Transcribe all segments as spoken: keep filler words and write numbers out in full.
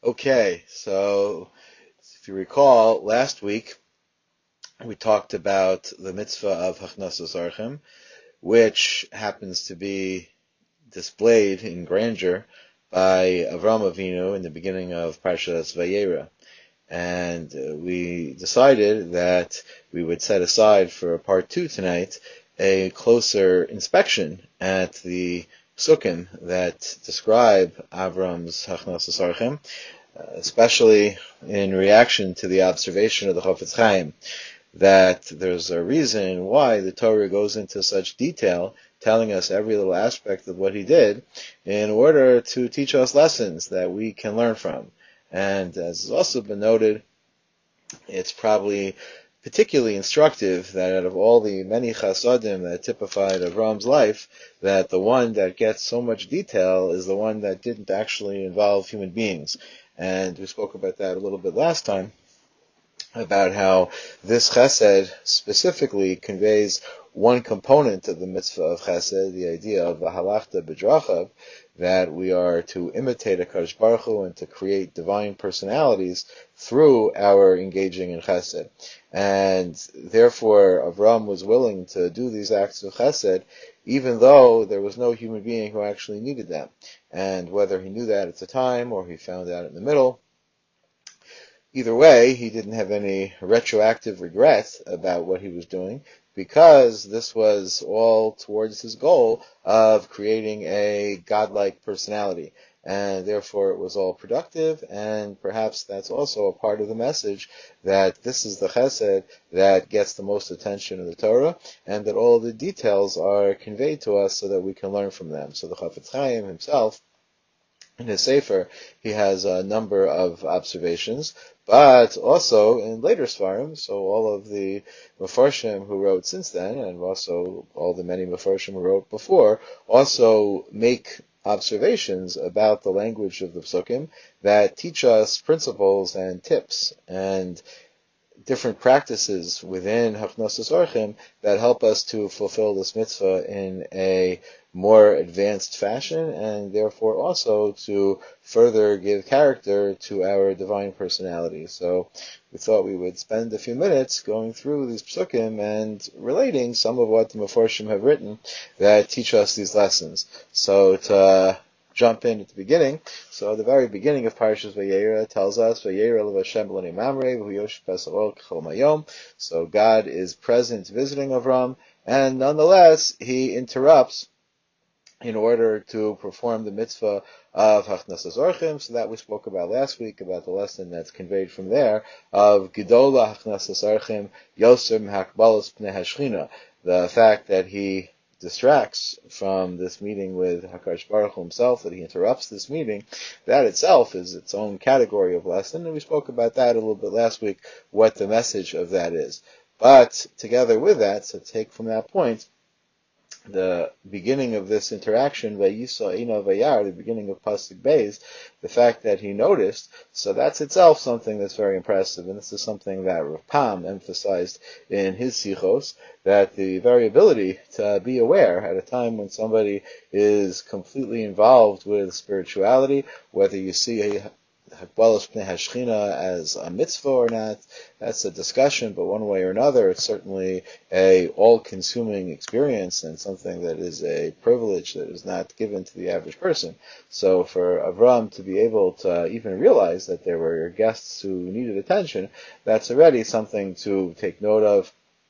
Okay, so if you recall, last week we talked about the mitzvah of Hachnasas Orchim, which happens to be displayed in grandeur by Avram Avinu in the beginning of Parshas Vayera. And uh, we decided that we would set aside for part two tonight a closer inspection at the psukim that describe Avram's Hachnasas Orchim, uh, especially in reaction to the observation of the Chofetz Chaim, that there's a reason why the Torah goes into such detail, telling us every little aspect of what he did, in order to teach us lessons that we can learn from. And as has also been noted, it's probably particularly instructive that out of all the many chasadim that typified Avram's life, that the one that gets so much detail is the one that didn't actually involve human beings. And we spoke about that a little bit last time, about how this chesed specifically conveys one component of the mitzvah of chesed, the idea of v'halachta b'drachav, that we are to imitate HaKadosh Baruch Hu and to create divine personalities through our engaging in chesed. And therefore, Avram was willing to do these acts of chesed, even though there was no human being who actually needed them. And whether he knew that at the time or he found out in the middle, either way, he didn't have any retroactive regret about what he was doing, because this was all towards his goal of creating a godlike personality. And therefore it was all productive, and perhaps that's also a part of the message, that this is the chesed that gets the most attention in the Torah, and that all the details are conveyed to us so that we can learn from them. So the Chofetz Chaim himself, in his Sefer, he has a number of observations, but also in later Svarim, so all of the Mefarshim who wrote since then, and also all the many Mefarshim who wrote before, also make observations about the language of the Psukim that teach us principles and tips and different practices within Hachnasas Orchim that help us to fulfill this mitzvah in a more advanced fashion, and therefore also to further give character to our divine personality. So we thought we would spend a few minutes going through these psukim and relating some of what the Mefarshim have written that teach us these lessons. So to jump in at the beginning. So the very beginning of Parshas Vayera tells us, Vayera lev Hashem b'lonei Mamre, v'hu yosh pesach k'chol mayom. So God is present visiting Avram, and nonetheless, he interrupts in order to perform the mitzvah of Hachnasas Orchim. So that we spoke about last week, about the lesson that's conveyed from there, of Gedola Hachnasas Orchim, Yoser M'hakbalos Pnei Hashchina, the fact that he distracts from this meeting with HaKadosh Baruch Hu himself, that he interrupts this meeting, that itself is its own category of lesson, and we spoke about that a little bit last week, what the message of that is. But together with that, so take from that point, the beginning of this interaction, Vayisa Ina Vayar, the beginning of Pasuk Beis, the fact that he noticed, so that's itself something that's very impressive, and this is something that Rav Pam emphasized in his Sichos, that the very ability to be aware at a time when somebody is completely involved with spirituality, whether you see a Hakbalos Pnei Hashchina as a mitzvah or not, that's a discussion, but one way or another, it's certainly a all-consuming experience and something that is a privilege that is not given to the average person. So for Avram to be able to even realize that there were guests who needed attention, that's already something to take note of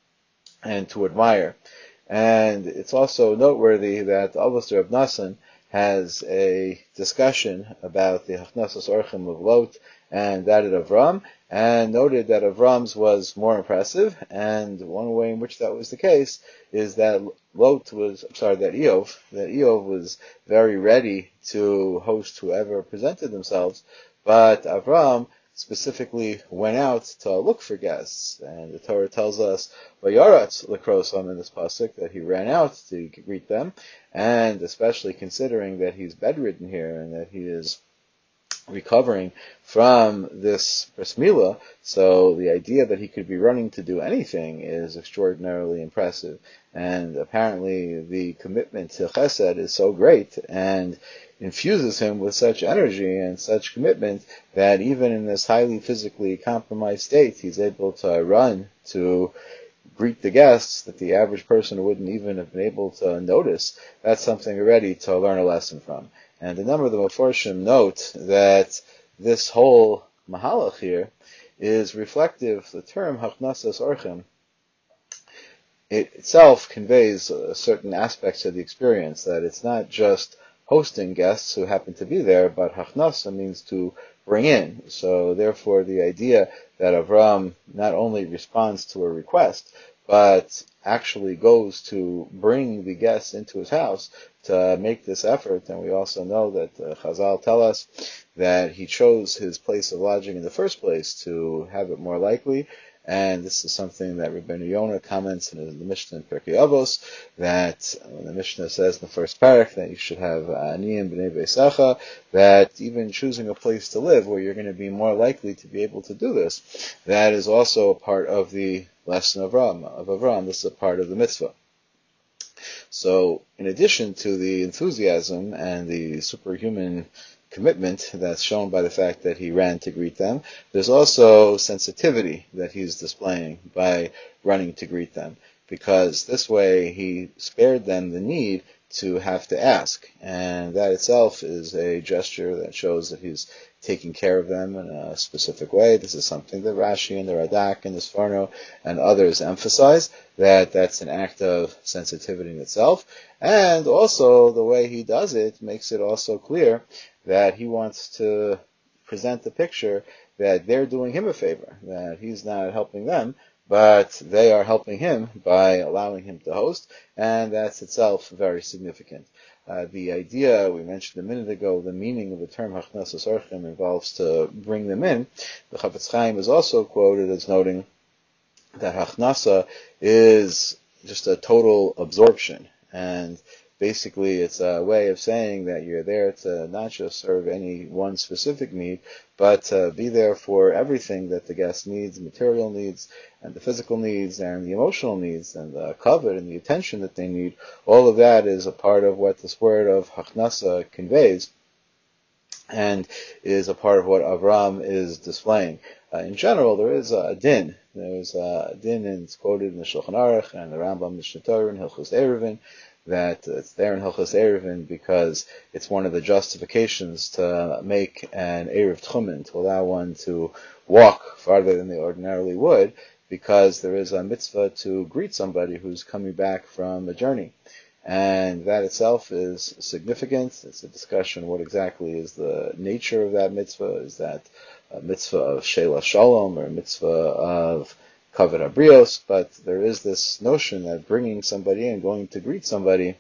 and to admire. And it's also noteworthy that Avos Reb Nassan has a discussion about the Hachnasas Orchim of Lot and that of Avram, and noted that Avram's was more impressive, and one way in which that was the case is that Lot was, I'm sorry, that Eov, that Eov was very ready to host whoever presented themselves, but Avram specifically went out to look for guests, and the Torah tells us Vayaratz Lekrosam in this pasuk that he ran out to greet them, and especially considering that he's bedridden here and that he is recovering from this bris milah, so the idea that he could be running to do anything is extraordinarily impressive. And apparently the commitment to chesed is so great, and infuses him with such energy and such commitment that even in this highly physically compromised state, he's able to run to greet the guests that the average person wouldn't even have been able to notice. That's something already to learn a lesson from. And a number of the Meforshim note that this whole mahalach here is reflective. The term Hachnasas Orchim, it itself conveys uh, certain aspects of the experience, that it's not just hosting guests who happen to be there, but Hachnasa means to bring in. So therefore the idea that Avram not only responds to a request, but actually goes to bring the guests into his house to make this effort. And we also know that uh, Chazal tell us that he chose his place of lodging in the first place to have it more likely. And this is something that Rabbeinu Yonah comments in the Mishnah in Pirkei Avos, that when the Mishnah says in the first parak that you should have aniyim b'nei beisacha, that even choosing a place to live where you're going to be more likely to be able to do this, that is also a part of the lesson of Avram. Of Avram. This is a part of the mitzvah. So, in addition to the enthusiasm and the superhuman commitment that's shown by the fact that he ran to greet them, there's also sensitivity that he's displaying by running to greet them, because this way he spared them the need to have to ask, and that itself is a gesture that shows that he's taking care of them in a specific way. This is something that Rashi and the Radak and the Sforno and others emphasize, that that's an act of sensitivity in itself, and also the way he does it makes it also clear that he wants to present the picture that they're doing him a favor, that he's not helping them, but they are helping him by allowing him to host, and that's itself very significant. Uh, the idea we mentioned a minute ago, the meaning of the term Hachnasas Orchim involves to bring them in. The Chafetz Chaim is also quoted as noting that Hachnasa is just a total absorption, and basically it's a way of saying that you're there to not just serve any one specific need, but to be there for everything that the guest needs, material needs, and the physical needs, and the emotional needs, and the kavod, and the attention that they need. All of that is a part of what this word of Hachnasa conveys, and is a part of what Avram is displaying. Uh, in general, there is a din. There's a din, and it's quoted in the Shulchan Aruch and the Rambam Mishnah Torah and Hilchos Eruvin, that it's there in Hilchos Eruvin because it's one of the justifications to make an Erev Tchumen, to allow one to walk farther than they ordinarily would, because there is a mitzvah to greet somebody who's coming back from a journey. And that itself is significant. It's a discussion what exactly is the nature of that mitzvah. Is that a mitzvah of Sheila Shalom or a mitzvah of Kavod Habrios? But there is this notion that bringing somebody in, going to greet somebody,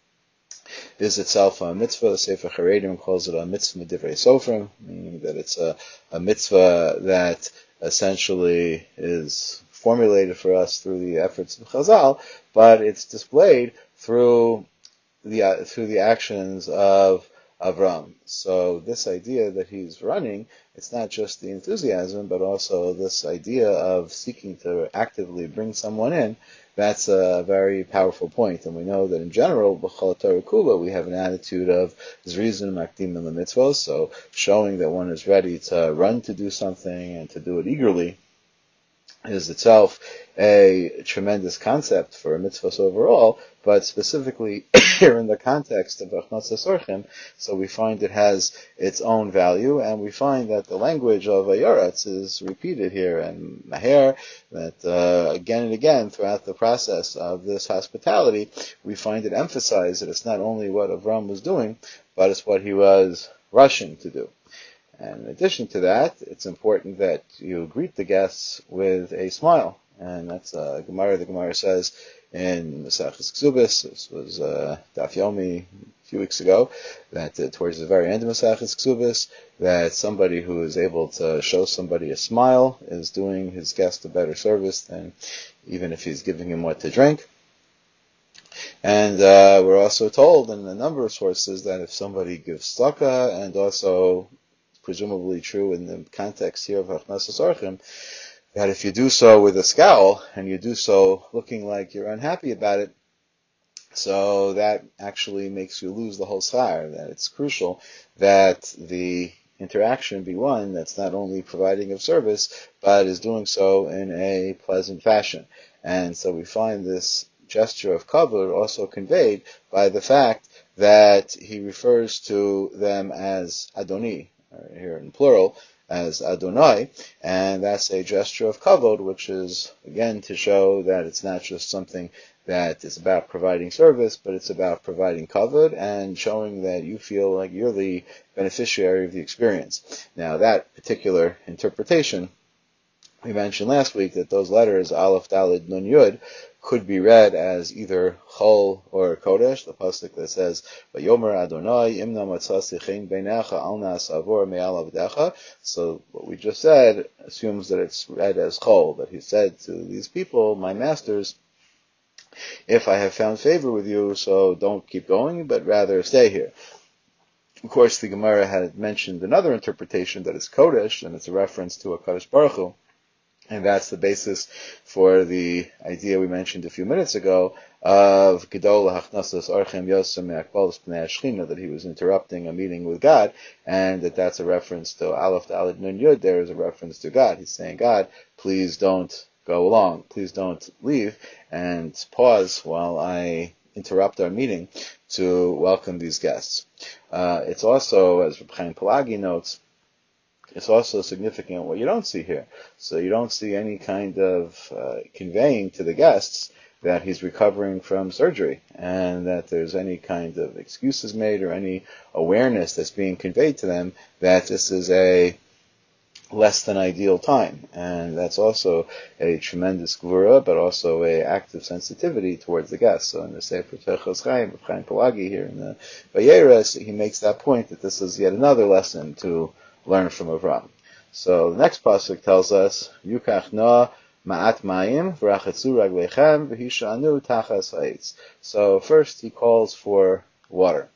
is itself a mitzvah. The Sefer Charedim calls it a mitzvah divrei sofrim, meaning that it's a, a mitzvah that essentially is formulated for us through the efforts of Chazal, but it's displayed through the uh, through the actions of Avram. So this idea that he's running, it's not just the enthusiasm, but also this idea of seeking to actively bring someone in. That's a very powerful point. And we know that in general, b'chol Torah kula, we have an attitude of zrizun makdim in the mitzvos, so showing that one is ready to run to do something and to do it eagerly is itself a tremendous concept for mitzvahs overall, but specifically here in the context of Hachnasas Orchim, so we find it has its own value, and we find that the language of Ayaretz is repeated here, and Maher, that uh, again and again throughout the process of this hospitality, we find it emphasized that it's not only what Avram was doing, but it's what he was rushing to do. And in addition to that, it's important that you greet the guests with a smile. And that's uh, Gemara. The Gemara says in Maseches Ksubis, this was uh, Daf Yomi a few weeks ago, that uh, towards the very end of Maseches Ksubis, that somebody who is able to show somebody a smile is doing his guest a better service than even if he's giving him what to drink. And uh, we're also told in a number of sources that if somebody gives tzedakah, and also presumably true in the context here of Hachnasas Orchim, that if you do so with a scowl, and you do so looking like you're unhappy about it, So that actually makes you lose the whole schar, that it's crucial that the interaction be one that's not only providing of service, but is doing so in a pleasant fashion. And so we find this gesture of kavod also conveyed by the fact that he refers to them as Adoni, or here in plural, as Adonai, and that's a gesture of kavod, which is, again, to show that it's not just something that is about providing service, but it's about providing kavod and showing that you feel like you're the beneficiary of the experience. Now, that particular interpretation, we mentioned last week that those letters, Aleph, Daled, Nun, Yud, could be read as either Chol or Kodesh, the pasuk that says, "Vayomer Adonai imna matzasi chen beinecha al na'asavor me'al avdecha." So what we just said assumes that it's read as Chol, that he said to these people, my masters, if I have found favor with you, so don't keep going, but rather stay here. Of course, the Gemara had mentioned another interpretation that is Kodesh, and it's a reference to a Kadosh Baruch Hu. And that's the basis for the idea we mentioned a few minutes ago of Gedol Hachnasas Archem Yosem Me'akbalos Pnei Ashchina, that he was interrupting a meeting with God, and that that's a reference to Aleph Daled Nun Yud. There is a reference to God. He's saying, God, please don't go along. Please don't leave and pause while I interrupt our meeting to welcome these guests. Uh, it's also, as Reb Chaim Pelagi notes, it's also significant what you don't see here. So you don't see any kind of uh, conveying to the guests that he's recovering from surgery and that there's any kind of excuses made or any awareness that's being conveyed to them that this is a less than ideal time. And that's also a tremendous gvura, but also a active sensitivity towards the guests. So in the Sefer Techos Chaim, Chaim Pelagi here in the Vayeres, he makes that point that this is yet another lesson to learn from Avram. So the next pasuk tells us, Yukach na ma'at mayim v'rachetzu raglechem v'hishanu tachas ha'etz. So first he calls for water.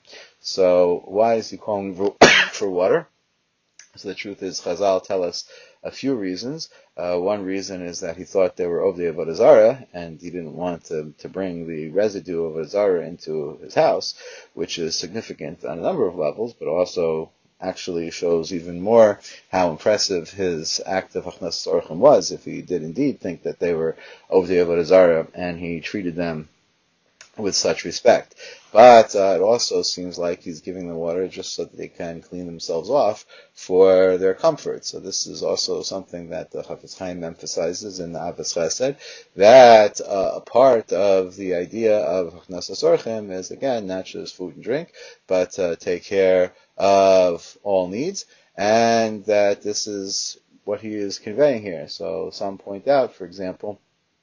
So why is he calling for water? So the truth is, Chazal tell us a few reasons. Uh, one reason is that he thought they were Ovdei Avodah Zarah, and he didn't want to, to bring the residue of Avodah Zarah into his house, which is significant on a number of levels, but also actually shows even more how impressive his act of Hachnas Orchim was, if he did indeed think that they were Ovdei Avodah Zarah, and he treated them with such respect. But uh, it also seems like he's giving them water just so that they can clean themselves off for their comfort. So this is also something that the Chafetz Chaim emphasizes in the Avos Chesed, that uh, a part of the idea of Hachnasas Orchim is, again, not just food and drink, but uh, take care of all needs, and that this is what he is conveying here. So some point out, for example,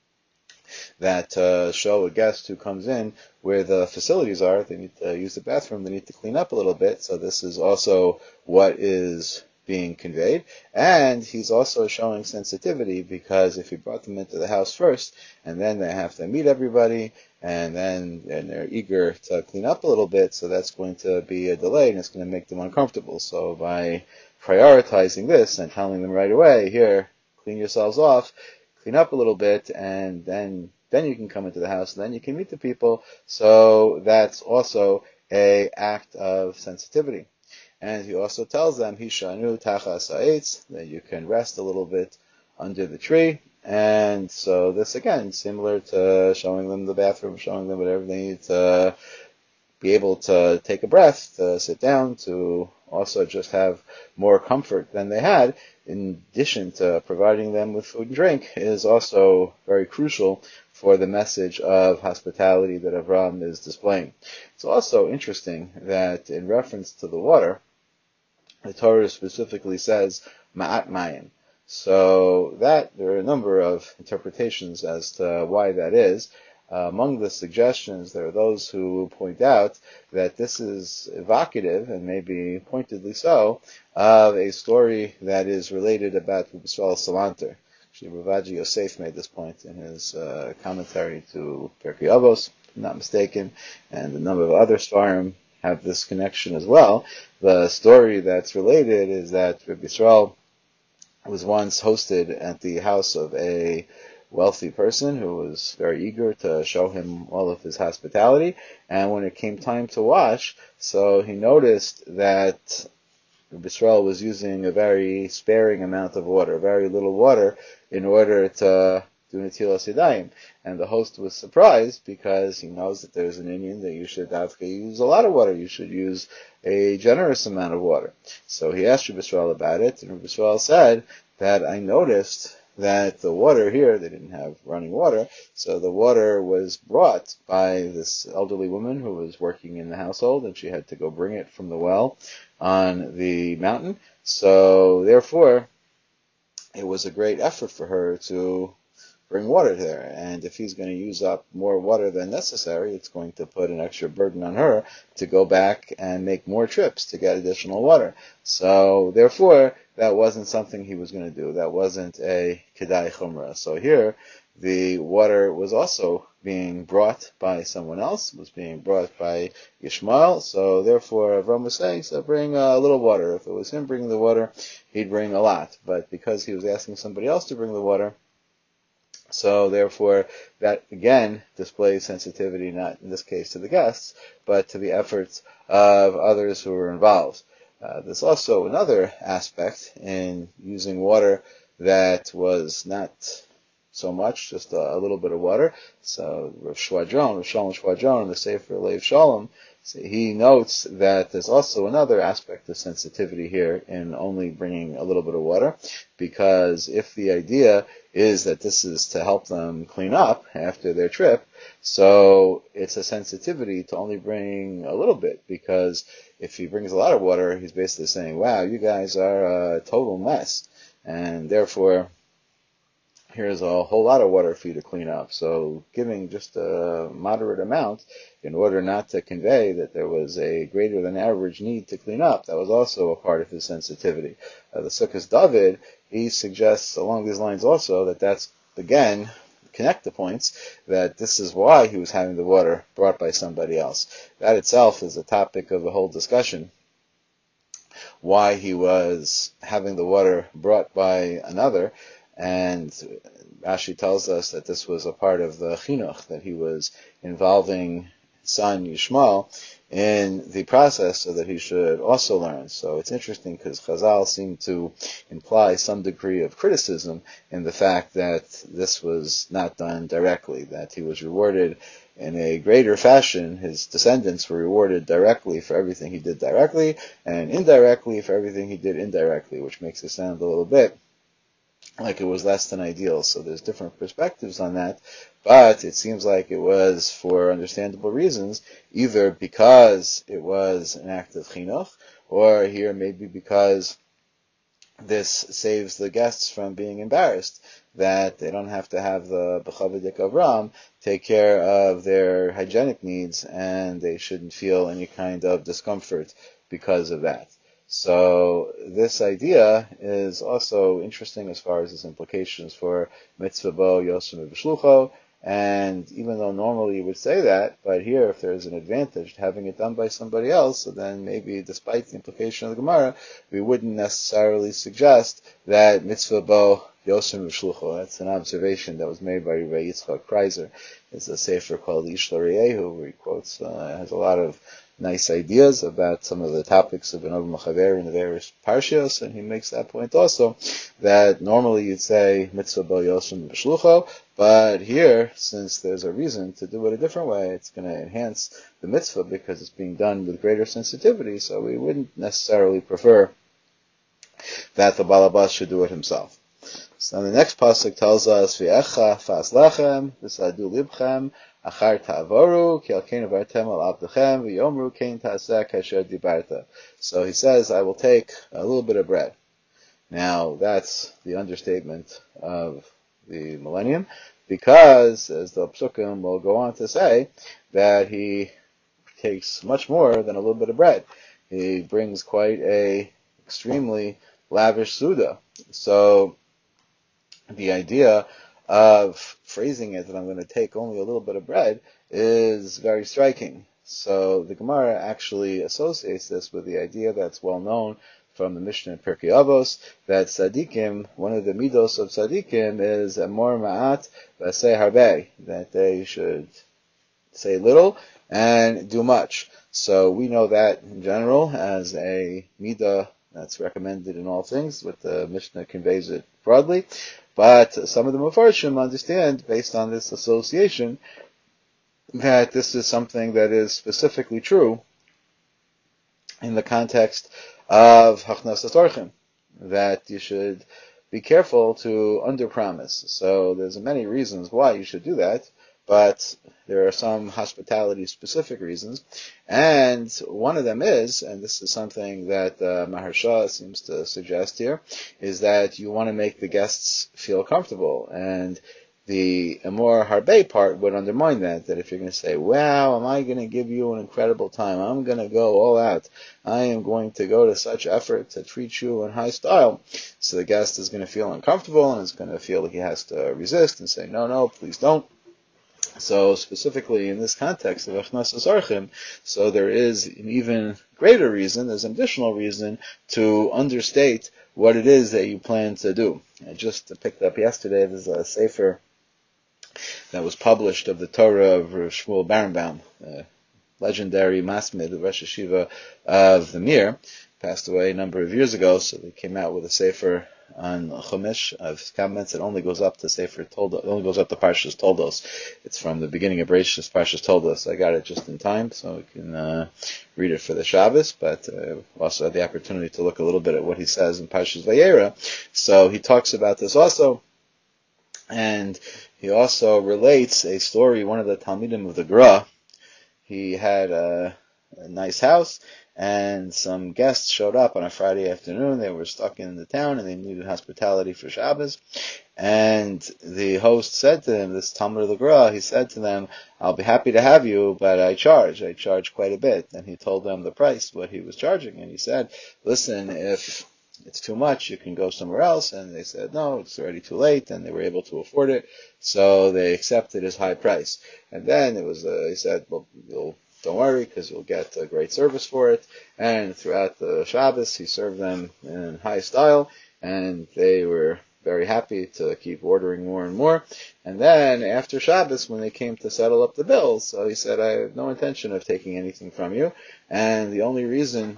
that uh, show a guest who comes in where the facilities are, they need to use the bathroom, they need to clean up a little bit, so this is also what is being conveyed. And he's also showing sensitivity, because if he brought them into the house first, and then they have to meet everybody, and then and they're eager to clean up a little bit, so that's going to be a delay, and it's going to make them uncomfortable. So by prioritizing this and telling them right away, here, clean yourselves off, clean up a little bit, and then then you can come into the house, and then you can meet the people. So that's also a act of sensitivity. And he also tells them, Hishanu tachas ha'etz, that you can rest a little bit under the tree. And so this, again, similar to showing them the bathroom, showing them whatever they need to be able to take a breath, to sit down, to also just have more comfort than they had, in addition to providing them with food and drink, is also very crucial for the message of hospitality that Avram is displaying. It's also interesting that in reference to the water, the Torah specifically says, ma'at mayim. So that, there are a number of interpretations as to why that is. Uh, among the suggestions, there are those who point out that this is evocative, and maybe pointedly so, of a story that is related about Yisrael Salanter. Actually, Ravaji Yosef made this point in his uh, commentary to Pirkei Avos, if I'm not mistaken, and a number of other Svarim have this connection as well. The story that's related is that Rabbi Yisrael was once hosted at the house of a wealthy person who was very eager to show him all of his hospitality. And when it came time to wash, so he noticed that Rabbi Yisrael was using a very sparing amount of water, very little water, in order to do Netilas Yadayim. And the host was surprised because he knows that there's an Indian that you should have to use a lot of water. You should use a generous amount of water. So he asked Rabbi Yisrael about it, and Rabbi Yisrael said that I noticed that the water here, they didn't have running water, so the water was brought by this elderly woman who was working in the household, and she had to go bring it from the well on the mountain. So therefore, it was a great effort for her to bring water there. And if he's going to use up more water than necessary, it's going to put an extra burden on her to go back and make more trips to get additional water. So therefore, that wasn't something he was going to do. That wasn't a kedai chumrah. So here, the water was also being brought by someone else, was being brought by Yishmael. So therefore, Avram was saying, so bring a little water. If it was him bringing the water, he'd bring a lot. But because he was asking somebody else to bring the water, so therefore, that again displays sensitivity, not in this case to the guests, but to the efforts of others who were involved. Uh, there's also another aspect in using water that was not so much, just a, a little bit of water. So Rav Shwadron, Rav Shalom Shwadron, in the Sefer Leiv Shalom, so he notes that there's also another aspect of sensitivity here in only bringing a little bit of water, because if the idea is that this is to help them clean up after their trip, so it's a sensitivity to only bring a little bit, because if he brings a lot of water, he's basically saying, wow, you guys are a total mess, and therefore here's a whole lot of water for you to clean up. So giving just a moderate amount in order not to convey that there was a greater than average need to clean up, that was also a part of his sensitivity. Uh, the Sukkos David, he suggests along these lines also that that's, again, connect the points, that this is why he was having the water brought by somebody else. That itself is a topic of a whole discussion, why he was having the water brought by another. And Rashi tells us that this was a part of the chinuch, that he was involving his son Yishmael in the process so that he should also learn. So it's interesting because Chazal seem to imply some degree of criticism in the fact that this was not done directly, that he was rewarded in a greater fashion. His descendants were rewarded directly for everything he did directly, and indirectly for everything he did indirectly, which makes it sound a little bit like it was less than ideal. So there's different perspectives on that, but it seems like it was for understandable reasons, either because it was an act of chinuch, or here maybe because this saves the guests from being embarrassed, that they don't have to have the B'chavadik Avram take care of their hygienic needs, and they shouldn't feel any kind of discomfort because of that. So this idea is also interesting as far as its implications for mitzvah bo yosem v'shlucho. And even though normally you would say that, but here if there's an advantage to having it done by somebody else, so then maybe despite the implication of the Gemara, we wouldn't necessarily suggest that mitzvah bo yosem v'shlucho. That's an observation that was made by Rabbi Yitzchak Kreiser. It's a sefer called Ish L'Reyehu, where he quotes, uh, has a lot of nice ideas about some of the topics of Benov Machaver in the various parshios, and he makes that point also, that normally you'd say mitzvah bo yosem b'shlucho, but here, since there's a reason to do it a different way, it's going to enhance the mitzvah because it's being done with greater sensitivity, so we wouldn't necessarily prefer that the balabas should do it himself. So the next pasuk tells us, V'echa fas lechem, v'sadu libchem, achar ta'avoru, ki al kein avartem al abdechem, v'yomru kein ta'aseh kasher dibarta. So he says, I will take a little bit of bread. Now, that's the understatement of the millennium, because, as the psukim will go on to say, that he takes much more than a little bit of bread. He brings quite a extremely lavish suda. So, the idea of phrasing it that I'm going to take only a little bit of bread is very striking. So the Gemara actually associates this with the idea that's well known from the Mishnah in Pirkei Avos that tzaddikim, one of the midos of tzaddikim is amor ma'at v'aseh harbeh, that they should say little and do much. So we know that in general as a midah that's recommended in all things, but the Mishnah conveys it broadly. But some of the Mefarshim understand, based on this association, that this is something that is specifically true in the context of Hachnasas Orchim, that you should be careful to underpromise. So there's many reasons why you should do that, but there are some hospitality-specific reasons, and one of them is, and this is something that uh, Maharsha seems to suggest here, is that you want to make the guests feel comfortable, and the Amor Harbe part would undermine that, that if you're going to say, wow, am I going to give you an incredible time, I'm going to go all out, I am going to go to such effort to treat you in high style, so the guest is going to feel uncomfortable, and is going to feel like he has to resist and say, no, no, please don't. So specifically in this context of Hachnasas Orchim, so there is an even greater reason, there's an additional reason to understate what it is that you plan to do. I just picked up yesterday, there's a sefer that was published of the Torah of Shmuel Barenbaum, a legendary masmid, the Rosh Yeshiva of the Mir, passed away a number of years ago, so they came out with a sefer on Chumash of his comments. It only goes up to Sefer Toldos. It only goes up to Parshas Toldos. It's from the beginning of Bereshis, Parshas Toldos. I got it just in time, so we can uh, read it for the Shabbos. But uh, also had the opportunity to look a little bit at what he says in Parshas Vayera. So he talks about this also, and he also relates a story. One of the Talmidim of the Gra, he had a, a nice house, and some guests showed up on a Friday afternoon. They were stuck in the town, and they needed hospitality for Shabbos. And the host said to him, this Talmud of the Gra, he said to them, I'll be happy to have you, but I charge. I charge quite a bit. And he told them the price, what he was charging. And he said, listen, if it's too much, you can go somewhere else. And they said, no, it's already too late. And they were able to afford it. So they accepted his high price. And then it was, uh, he said, well, you'll Don't worry, because you'll get a great service for it. And throughout the Shabbos, he served them in high style, and they were very happy to keep ordering more and more. And then after Shabbos, when they came to settle up the bills, so he said, I have no intention of taking anything from you. And the only reason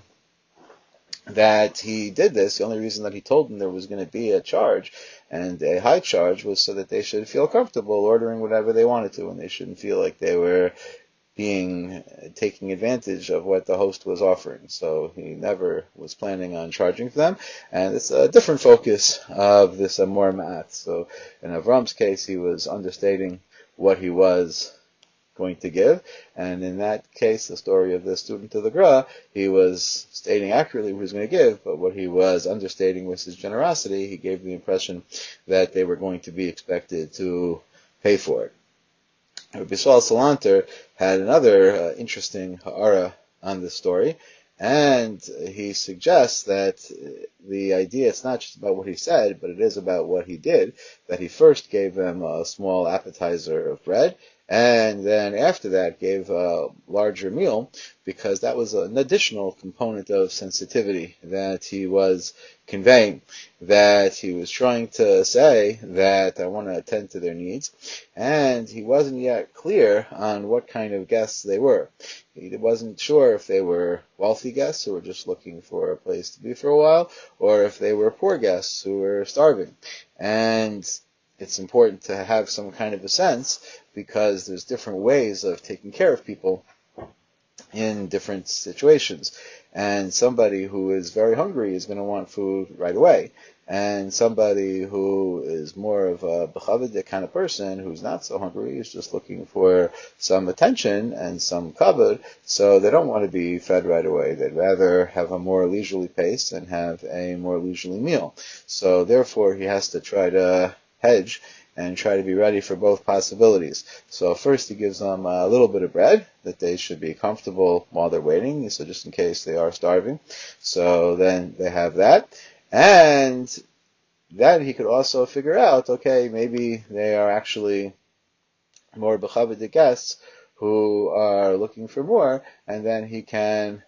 that he did this, the only reason that he told them there was going to be a charge and a high charge, was so that they should feel comfortable ordering whatever they wanted to, and they shouldn't feel like they were being taking advantage of what the host was offering. So he never was planning on charging for them, and it's a different focus of this Amor Ma'at. So in Avram's case, he was understating what he was going to give, and in that case, the story of the student of the Gra, he was stating accurately what he was going to give, but what he was understating was his generosity. He gave the impression that they were going to be expected to pay for it. Rabbi Yisrael Salanter had another uh, interesting ha'ara on this story, and he suggests that the idea, it's not just about what he said, but it is about what he did, that he first gave them a small appetizer of bread, and then after that gave a larger meal, because that was an additional component of sensitivity that he was conveying, that he was trying to say that I want to attend to their needs, and he wasn't yet clear on what kind of guests they were. He wasn't sure if they were wealthy guests who were just looking for a place to be for a while, or if they were poor guests who were starving. And it's important to have some kind of a sense, because there's different ways of taking care of people in different situations. And somebody who is very hungry is going to want food right away. And somebody who is more of a b'chaved kind of person, who's not so hungry, is just looking for some attention and some kavod, so they don't want to be fed right away. They'd rather have a more leisurely pace and have a more leisurely meal. So therefore, he has to try to hedge and try to be ready for both possibilities. So first he gives them a little bit of bread, that they should be comfortable while they're waiting, so just in case they are starving. So then they have that. And then he could also figure out, okay, maybe they are actually more b'chaved guests who are looking for more, and then he can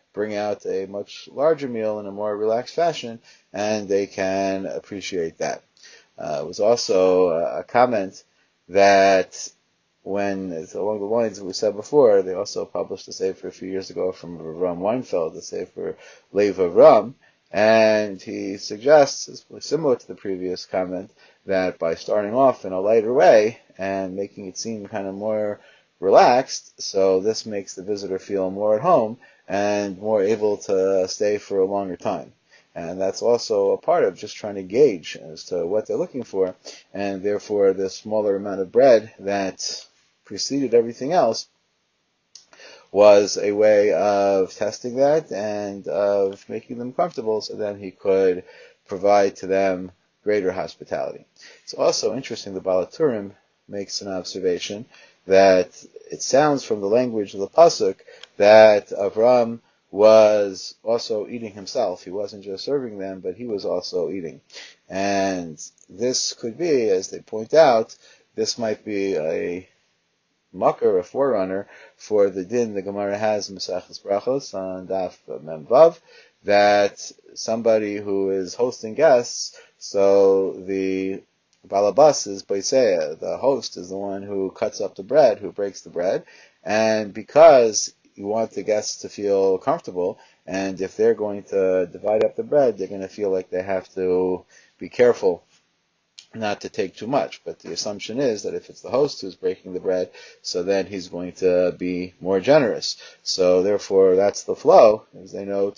bring out a much larger meal in a more relaxed fashion, and they can appreciate that. Uh, it was also a comment that when it's along the lines that we said before, they also published a sefer a few years ago from Ram Weinfeld, the sefer Lev Avram, and he suggests, it's similar to the previous comment, that by starting off in a lighter way and making it seem kind of more relaxed, so this makes the visitor feel more at home and more able to stay for a longer time. And that's also a part of just trying to gauge as to what they're looking for, and therefore the smaller amount of bread that preceded everything else was a way of testing that and of making them comfortable so then he could provide to them greater hospitality. It's also interesting, the Baal HaTurim makes an observation that it sounds from the language of the Pasuk that Avram was also eating himself. He wasn't just serving them, but he was also eating. And this could be, as they point out, this might be a makar, a forerunner, for the din the Gemara has in Maseches Brachos on Daf Mem Vav, that somebody who is hosting guests, so the balabas is Boiseya, the host is the one who cuts up the bread, who breaks the bread, and because you want the guests to feel comfortable, and if they're going to divide up the bread, they're going to feel like they have to be careful not to take too much. But the assumption is that if it's the host who's breaking the bread, so then he's going to be more generous. So therefore, that's the flow, as they know,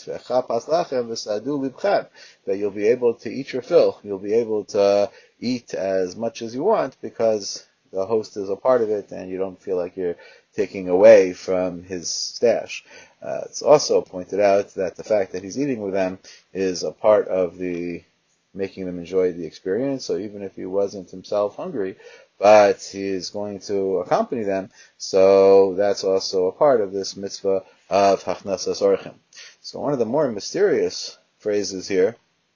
that you'll be able to eat your fill. You'll be able to eat as much as you want because the host is a part of it, and you don't feel like you're taking away from his stash. Uh, it's also pointed out that the fact that he's eating with them is a part of the making them enjoy the experience. So even if he wasn't himself hungry, but he's going to accompany them, so that's also a part of this mitzvah of Hachnasas Orchim. So one of the more mysterious phrases here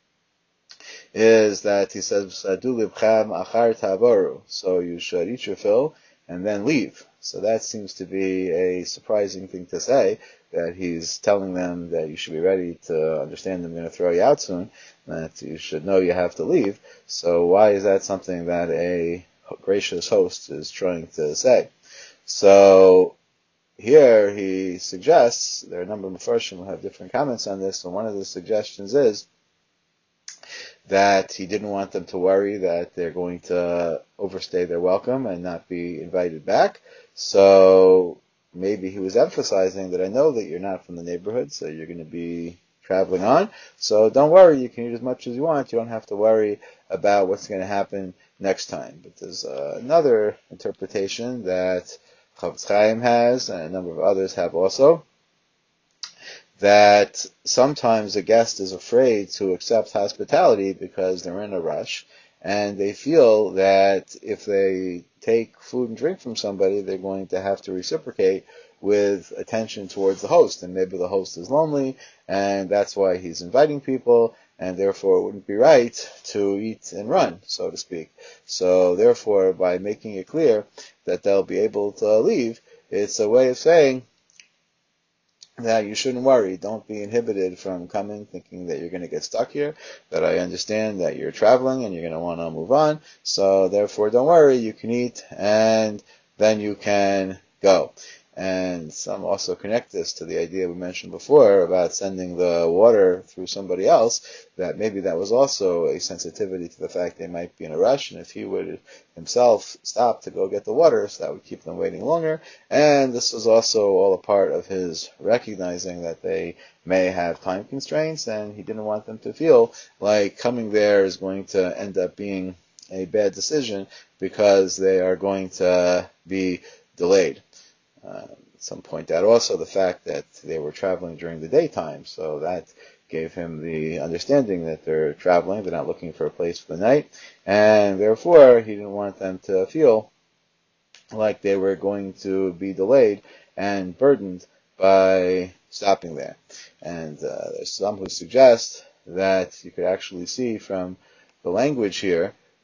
is that he says, Sadu libcham achar tavoru. So you should eat your fill and then leave. So that seems to be a surprising thing to say, that he's telling them that you should be ready to understand they're going to throw you out soon, that you should know you have to leave. So why is that something that a gracious host is trying to say? So here he suggests, there are a number of Mefarshim who have different comments on this, and one of the suggestions is that he didn't want them to worry that they're going to overstay their welcome and not be invited back. So maybe he was emphasizing that I know that you're not from the neighborhood, so you're going to be traveling on. So don't worry, you can eat as much as you want. You don't have to worry about what's going to happen next time. But there's uh, another interpretation that Chafetz Chaim has, and a number of others have also, that sometimes a guest is afraid to accept hospitality because they're in a rush, and they feel that if they take food and drink from somebody, they're going to have to reciprocate with attention towards the host, and maybe the host is lonely, and that's why he's inviting people, and therefore it wouldn't be right to eat and run, so to speak. So therefore, by making it clear that they'll be able to leave, it's a way of saying that you shouldn't worry. Don't be inhibited from coming thinking that you're going to get stuck here, that I understand that you're traveling and you're going to want to move on, so therefore don't worry, you can eat and then you can go. And some also connect this to the idea we mentioned before about sending the water through somebody else, that maybe that was also a sensitivity to the fact they might be in a rush, and if he would himself stop to go get the water, so that would keep them waiting longer. And this was also all a part of his recognizing that they may have time constraints, and he didn't want them to feel like coming there is going to end up being a bad decision because they are going to be delayed. Uh, some point out also the fact that they were traveling during the daytime, so that gave him the understanding that they're traveling, they're not looking for a place for the night, and therefore he didn't want them to feel like they were going to be delayed and burdened by stopping there. And uh, there's some who suggest that you could actually see from the language here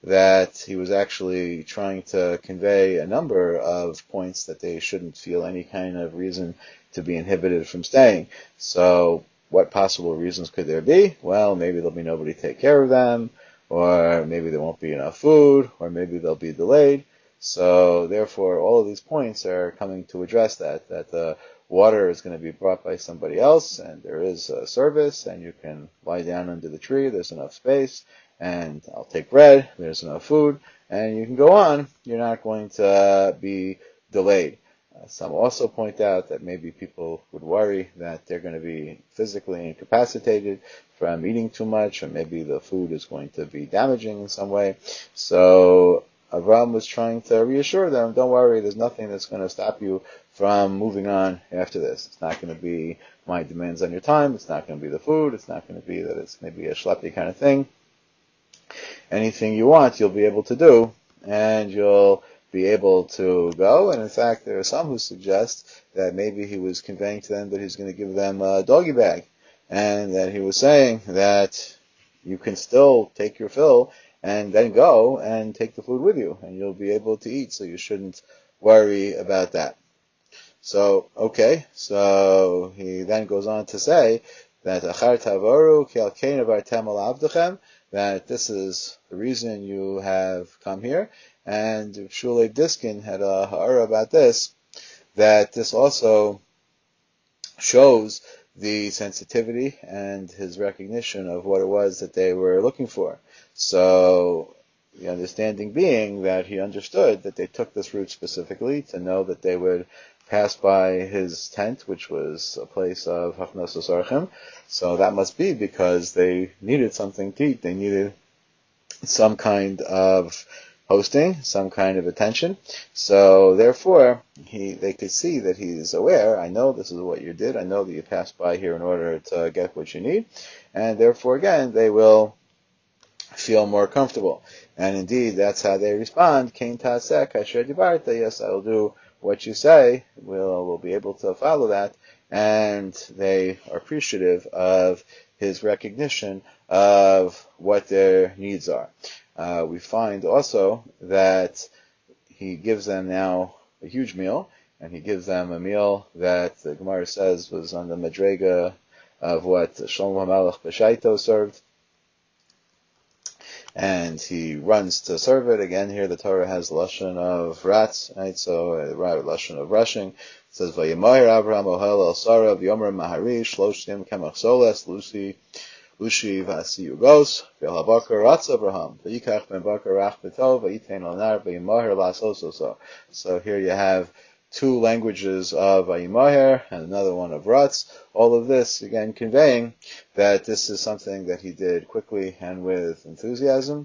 that he was actually trying to convey a number of points that they shouldn't feel any kind of reason to be inhibited from staying. So what possible reasons could there be? Well, maybe there'll be nobody to take care of them, or maybe there won't be enough food, or maybe they'll be delayed. So therefore, all of these points are coming to address that, that the water is going to be brought by somebody else, and there is a service, and you can lie down under the tree, there's enough space, and I'll take bread, there's enough food, and you can go on. You're not going to uh, be delayed. Uh, some also point out that maybe people would worry that they're going to be physically incapacitated from eating too much, or maybe the food is going to be damaging in some way. So Avram was trying to reassure them, don't worry, there's nothing that's going to stop you from moving on after this. It's not going to be my demands on your time, it's not going to be the food, it's not going to be that it's maybe a schleppy kind of thing. Anything you want, you'll be able to do, and you'll be able to go. And in fact, there are some who suggest that maybe he was conveying to them that he's going to give them a doggy bag, and that he was saying that you can still take your fill and then go and take the food with you, and you'll be able to eat, so you shouldn't worry about that. So, okay, so he then goes on to say that Achar Tavaru Ki Alkein Avartem Al Avdechem, that this is the reason you have come here. And Shulei Diskin had a ha'ara about this, that this also shows the sensitivity and his recognition of what it was that they were looking for. So the understanding being that he understood that they took this route specifically to know that they would pass by his tent, which was a place of Hachnasos Orchim. So that must be because they needed something to eat. They needed some kind of hosting, some kind of attention. So therefore, he they could see that he's aware, I know this is what you did, I know that you passed by here in order to get what you need, and therefore again, they will feel more comfortable. And indeed, that's how they respond. Kain Tasek Asher Dibarta, yes, I will do what you say, we'll, we'll be able to follow that, and they are appreciative of his recognition of what their needs are. Uh, we find also that he gives them now a huge meal, and he gives them a meal that the Gemara says was on the Madrega of what Shlomo HaMelech B'Shaito served. And he runs to serve it. Again, here the Torah has the lashon of rats, right? So uh, lashon of rushing. It says Vayimahir Abraham Ohel El Sarah V'Yomer Mahari Shloshtim Kemach Soles Lucy Lushi Vasi Ugos V'El Habakar Ratz Abraham V'Yikach Ben Bakar Rach B'Tov V'Yitein Al Nar V'Yimahir Lasososo. So here you have two languages of Vayimaher and another one of Ratz. All of this, again, conveying that this is something that he did quickly and with enthusiasm,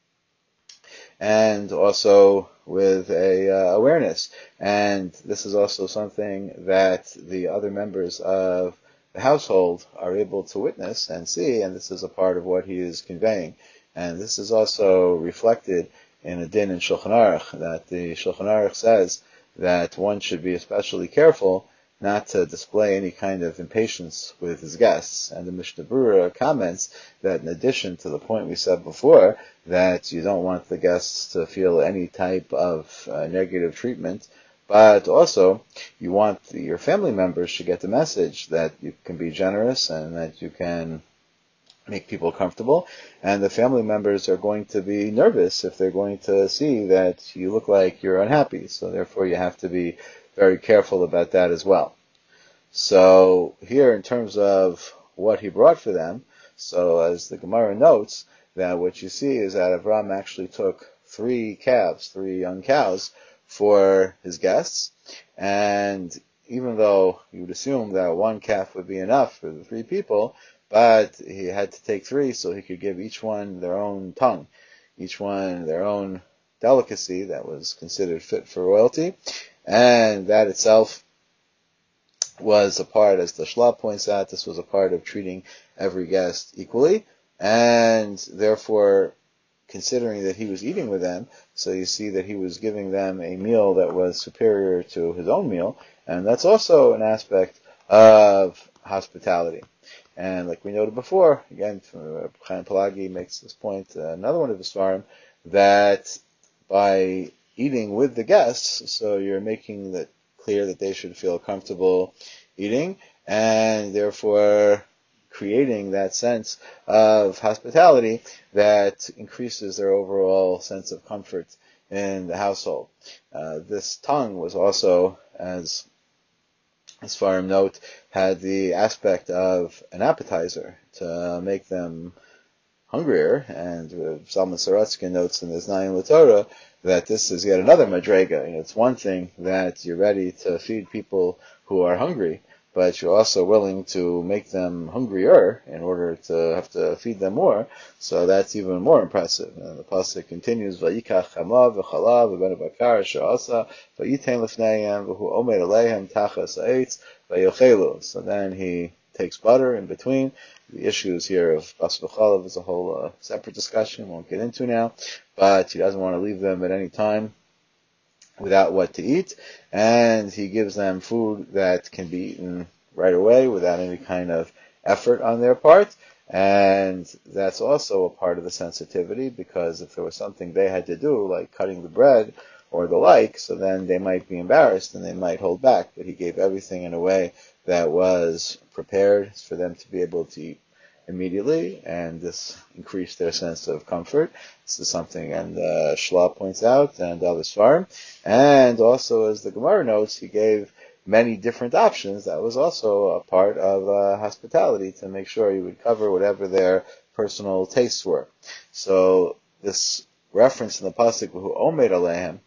and also with a uh, awareness. And this is also something that the other members of the household are able to witness and see, and this is a part of what he is conveying. And this is also reflected in a din in Shulchan Aruch, that the Shulchan Aruch says that one should be especially careful not to display any kind of impatience with his guests. And the Mishnah Berurah comments that in addition to the point we said before, that you don't want the guests to feel any type of uh, negative treatment, but also you want the, your family members to get the message that you can be generous and that you can make people comfortable, and the family members are going to be nervous if they're going to see that you look like you're unhappy. So therefore you have to be very careful about that as well. So here in terms of what he brought for them, so as the Gemara notes, that what you see is that Avram actually took three calves, three young cows for his guests, and even though you would assume that one calf would be enough for the three people, but he had to take three so he could give each one their own tongue, each one their own delicacy that was considered fit for royalty. And that itself was a part, as the Shlab points out, this was a part of treating every guest equally. And therefore, considering that he was eating with them, so you see that he was giving them a meal that was superior to his own meal. And that's also an aspect of hospitality. And like we noted before, again, Chaim Pelagi makes this point, uh, another one of his svarim, that by eating with the guests, so you're making it clear that they should feel comfortable eating, and therefore creating that sense of hospitality that increases their overall sense of comfort in the household. Uh, this tongue was also, as as far as note, had the aspect of an appetizer to make them hungrier, and uh, Salman Saratsky notes in his Naim LaTorah that this is yet another madrega. You know, it's one thing that you're ready to feed people who are hungry, but you're also willing to make them hungrier in order to have to feed them more, so that's even more impressive. And the pasuk continues, Vayikach chamav v'chalav v'ben bakar she'asa v'yitein lefneihem v'hu omer aleihem tachas ha'etz v'yochelu. So then he takes butter in between. The issues here of bas v'chalav is a whole uh, separate discussion we won't get into now, but he doesn't want to leave them at any time without what to eat, and he gives them food that can be eaten right away without any kind of effort on their part, and that's also a part of the sensitivity, because if there was something they had to do, like cutting the bread or the like, so then they might be embarrassed and they might hold back, but he gave everything in a way that was prepared for them to be able to eat immediately, and this increased their sense of comfort. This is something, and uh, Shla points out, and other Svarim. And also, as the Gemara notes, he gave many different options. That was also a part of uh, hospitality, to make sure he would cover whatever their personal tastes were. So this reference in the pasuk, "Who omer aleihem,"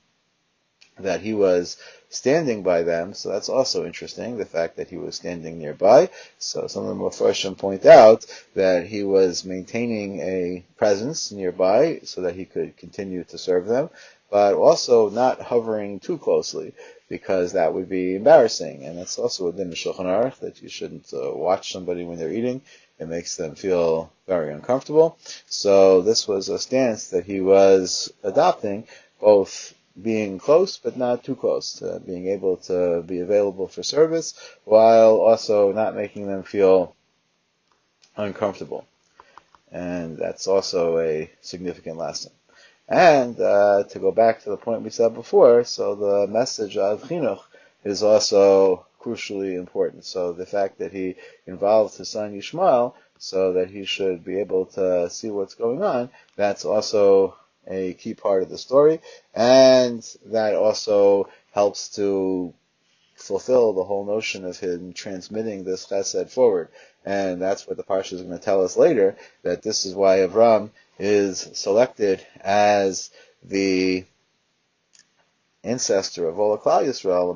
that he was standing by them, so that's also interesting, the fact that he was standing nearby. So some of the Mepharshim point out that he was maintaining a presence nearby so that he could continue to serve them, but also not hovering too closely, because that would be embarrassing. And that's also within the Shulchan Aruch, that you shouldn't uh, watch somebody when they're eating. It makes them feel very uncomfortable. So this was a stance that he was adopting, both being close but not too close, uh, being able to be available for service while also not making them feel uncomfortable. And that's also a significant lesson. And uh, to go back to the point we said before, so the message of chinuch is also crucially important. So the fact that he involved his son Yishmael so that he should be able to see what's going on, that's also a key part of the story, and that also helps to fulfill the whole notion of him transmitting this chesed forward. And that's what the parsha is going to tell us later, that this is why Avram is selected as the ancestor of all of Klal Yisrael,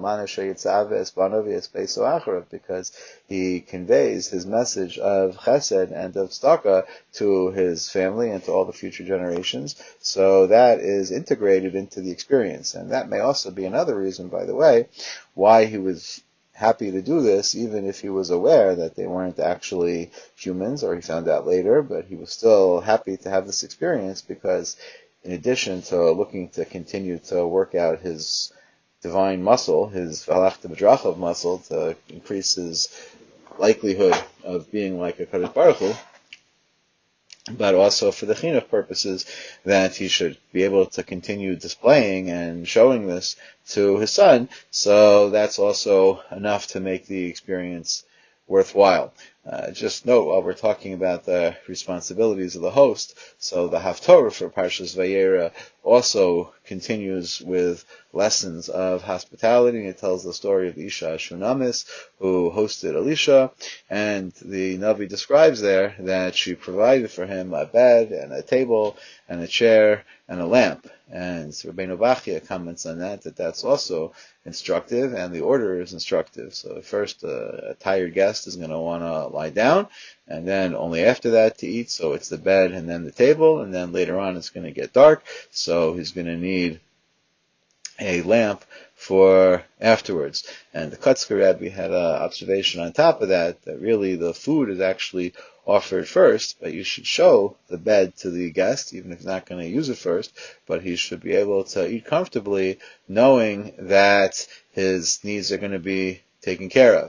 because he conveys his message of chesed and of tzedakah to his family and to all the future generations. So that is integrated into the experience. And that may also be another reason, by the way, why he was happy to do this, even if he was aware that they weren't actually humans, or he found out later, but he was still happy to have this experience, because in addition to looking to continue to work out his divine muscle, his Valachta B'drachav muscle, to increase his likelihood of being like a Kadosh Baruch Hu, but also for the chinuch purposes, that he should be able to continue displaying and showing this to his son. So that's also enough to make the experience worthwhile. Uh, just note, while we're talking about the responsibilities of the host, so the Haftorah for Parshas Vayera also continues with lessons of hospitality. It tells the story of Isha Shunamis, who hosted Elisha, and the Navi describes there that she provided for him a bed and a table and a chair and a lamp. And Rabbeinu Bachya comments on that, that that's also instructive, and the order is instructive. So first, uh, a tired guest is going to want to lie down, and then only after that to eat. So it's the bed and then the table, and then later on it's going to get dark, so he's going to need a lamp for afterwards. And the Kotzker Rebbe had an observation on top of that, that really the food is actually offered first, but you should show the bed to the guest, even if he's not going to use it first, but he should be able to eat comfortably, knowing that his needs are going to be taken care of.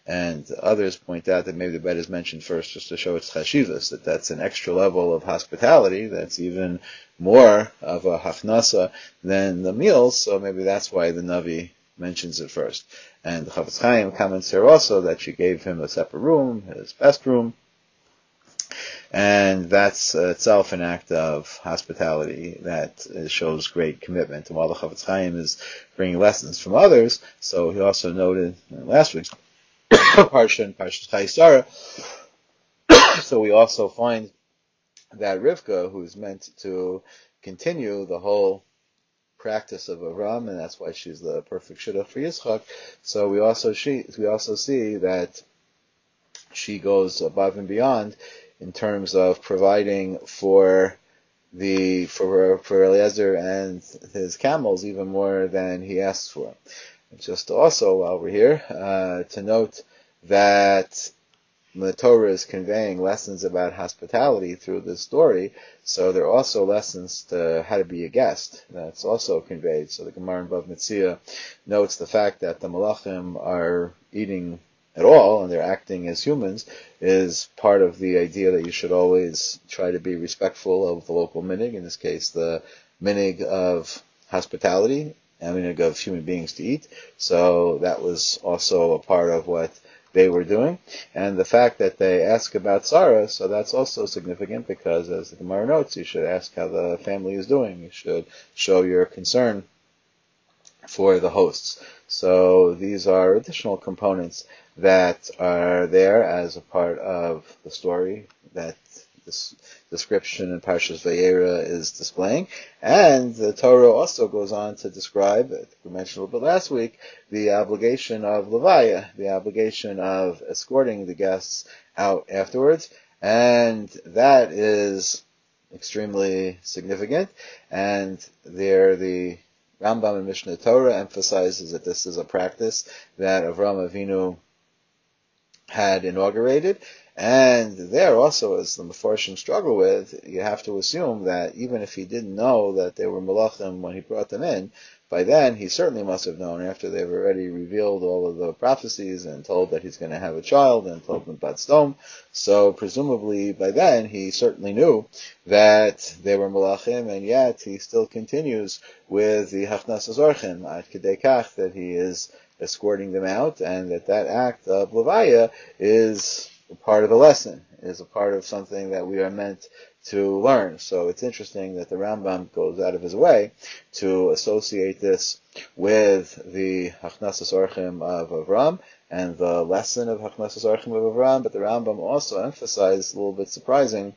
And others point out that maybe the bed is mentioned first just to show its chashivas, that that's an extra level of hospitality, that's even more of a hachnasa than the meals, so maybe that's why the Navi mentions it first. And the Chafetz Chaim comments here also that she gave him a separate room, his best room, and that's uh, itself an act of hospitality that uh, shows great commitment. And while the Chafetz Chaim is bringing lessons from others, so he also noted uh, last week's Parsha and Parsha Chayei Sarah, so we also find that Rivka, who is meant to continue the whole practice of Avram, and that's why she's the perfect shidduch for Yitzchak. So we also she we also see that she goes above and beyond in terms of providing for the for for Eliezer and his camels even more than he asks for. And just also while we're here, uh, to note that the Torah is conveying lessons about hospitality through this story, so there are also lessons to how to be a guest. That's also conveyed. So the Gemara in Bava Metzia notes the fact that the Malachim are eating at all and they're acting as humans is part of the idea that you should always try to be respectful of the local minig, in this case the minig of hospitality, and minig of human beings to eat. So that was also a part of what they were doing. And the fact that they ask about Sarah, so that's also significant because, as the Gemara notes, you should ask how the family is doing. You should show your concern for the hosts. So these are additional components that are there as a part of the story that this description in Parshas Vayera is displaying. And the Torah also goes on to describe, we mentioned a little bit last week, the obligation of Levaya, the obligation of escorting the guests out afterwards. And that is extremely significant. And there the Rambam in Mishnah Torah emphasizes that this is a practice that Avraham Avinu had inaugurated. And there also, as the Mefarshim struggle with, you have to assume that even if he didn't know that they were Malachim when he brought them in, by then he certainly must have known after they've already revealed all of the prophecies and told that he's going to have a child and told them Bat Sdom. So presumably by then he certainly knew that they were Malachim, and yet he still continues with the Hachnasas Orchim, at Kedei Kach, that he is escorting them out, and that that act of Levaya is a part of the lesson, is a part of something that we are meant to learn. So it's interesting that the Rambam goes out of his way to associate this with the Hachnasas Orchim of Avram and the lesson of Hachnasas Orchim of Avram, but the Rambam also emphasized, a little bit surprising,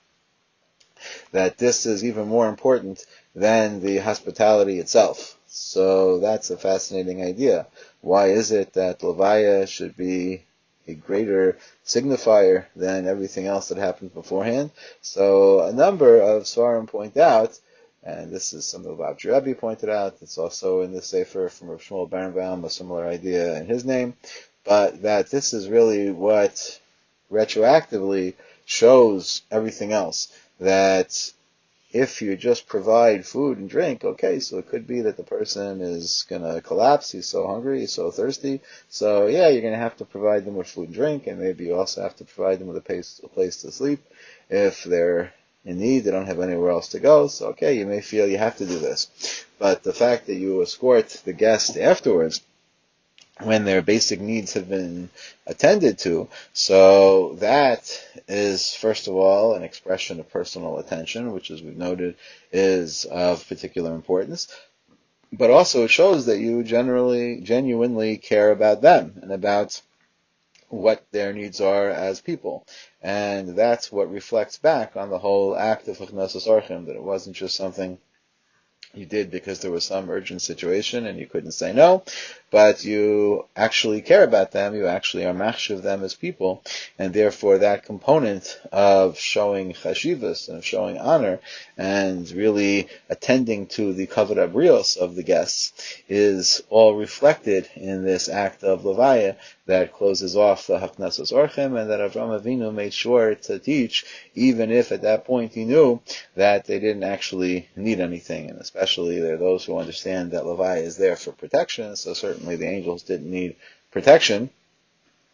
that this is even more important than the hospitality itself. So that's a fascinating idea. Why is it that Levaya should be a greater signifier than everything else that happens beforehand? So a number of Svarim point out, and this is something Rav Rebbe pointed out, it's also in the Sefer from Rav Shmuel Berenbaum, a similar idea in his name, but that this is really what retroactively shows everything else. That if you just provide food and drink, okay, so it could be that the person is going to collapse, he's so hungry, he's so thirsty, so yeah, you're going to have to provide them with food and drink, and maybe you also have to provide them with a place, a place to sleep. If they're in need, they don't have anywhere else to go, so okay, you may feel you have to do this. But the fact that you escort the guest afterwards, when their basic needs have been attended to, so that is, first of all, an expression of personal attention, which, as we've noted, is of particular importance. But also it shows that you generally, genuinely care about them and about what their needs are as people. And that's what reflects back on the whole act of Hachnasas Orchim, that it wasn't just something you did because there was some urgent situation and you couldn't say no, but you actually care about them, you actually are machshav them as people, and therefore that component of showing chashivas and of showing honor and really attending to the kavod habrios of the guests is all reflected in this act of Levaya that closes off the Hachnasas Orchim, and that Avraham Avinu made sure to teach, even if at that point he knew that they didn't actually need anything. And especially there are those who understand that Levaya is there for protection, so certainly the angels didn't need protection.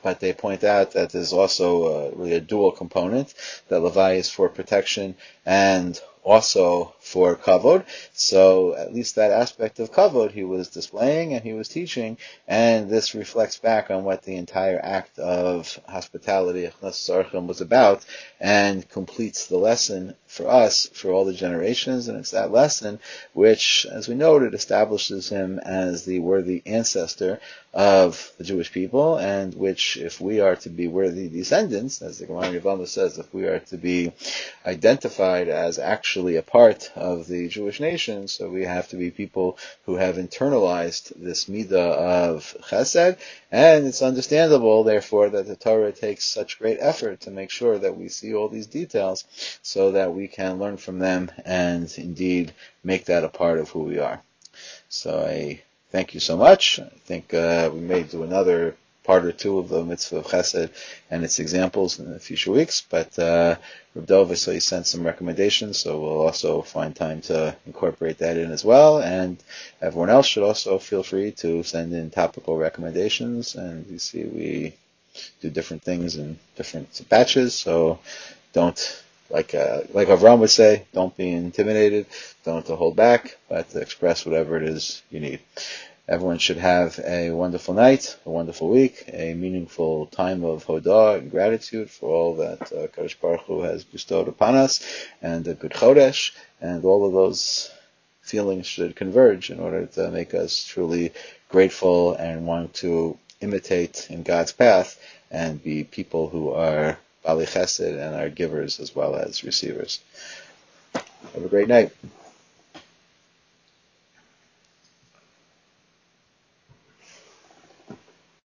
but they point out that there's also uh, really a dual component, that Levi is for protection and also for kavod. So at least that aspect of kavod he was displaying and he was teaching, and this reflects back on what the entire act of hospitality was about, and completes the lesson for us, for all the generations. And it's that lesson which, as we noted, establishes him as the worthy ancestor of the Jewish people, and which, if we are to be worthy descendants, as the Gemara Yevamah says, if we are to be identified as actually a part of the Jewish nation, so we have to be people who have internalized this midah of chesed, and it's understandable, therefore, that the Torah takes such great effort to make sure that we see all these details so that we can learn from them and indeed make that a part of who we are. So I thank you so much. I think uh, we may do another part or two of the mitzvah of chesed and its examples in the future weeks, but uh, Reb Dov, so he sent some recommendations, so we'll also find time to incorporate that in as well, and everyone else should also feel free to send in topical recommendations, and you see we do different things in different batches, so don't, like uh, like Avram would say, don't be intimidated, don't hold back, but express whatever it is you need. Everyone should have a wonderful night, a wonderful week, a meaningful time of Hodah and gratitude for all that uh, Kadosh Baruch Hu has bestowed upon us, and a good Chodesh, and all of those feelings should converge in order to make us truly grateful and want to imitate in God's path and be people who are Bali Chesed and are givers as well as receivers. Have a great night.